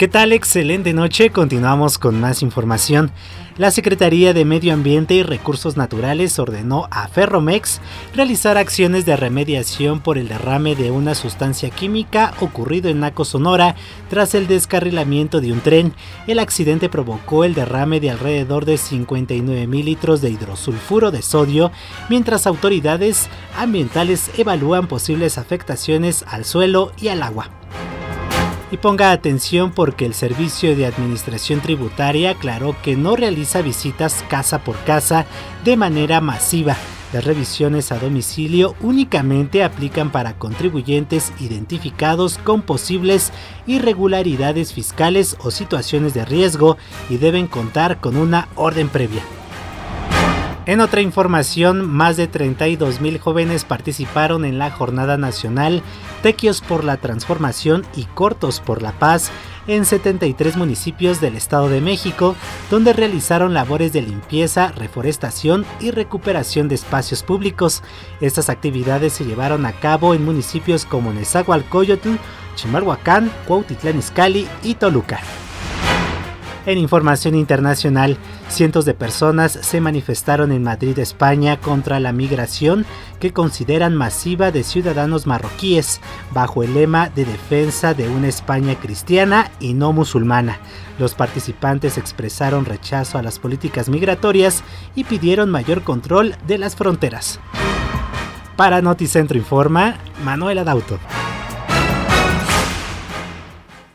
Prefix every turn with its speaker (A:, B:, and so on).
A: ¿Qué tal? Excelente noche, continuamos con más información. La Secretaría de Medio Ambiente y Recursos Naturales ordenó a Ferromex realizar acciones de remediación por el derrame de una sustancia química ocurrido en Naco, Sonora, tras el descarrilamiento de un tren. El accidente provocó el derrame de alrededor de 59,000 litros de hidrosulfuro de sodio, mientras autoridades ambientales evalúan posibles afectaciones al suelo y al agua. Y ponga atención porque el Servicio de Administración Tributaria aclaró que no realiza visitas casa por casa de manera masiva. Las revisiones a domicilio únicamente aplican para contribuyentes identificados con posibles irregularidades fiscales o situaciones de riesgo y deben contar con una orden previa. En otra información, más de 32,000 jóvenes participaron en la Jornada Nacional Tequios por la Transformación y Cortos por la Paz en 73 municipios del Estado de México, donde realizaron labores de limpieza, reforestación y recuperación de espacios públicos. Estas actividades se llevaron a cabo en municipios como Nezahualcóyotl, Chimalhuacán, Cuautitlán Izcalli y Toluca. En información internacional, cientos de personas se manifestaron en Madrid, España, contra la migración que consideran masiva de ciudadanos marroquíes, bajo el lema de defensa de una España cristiana y no musulmana. Los participantes expresaron rechazo a las políticas migratorias y pidieron mayor control de las fronteras. Para Noticentro Informa, Manuel Adauto.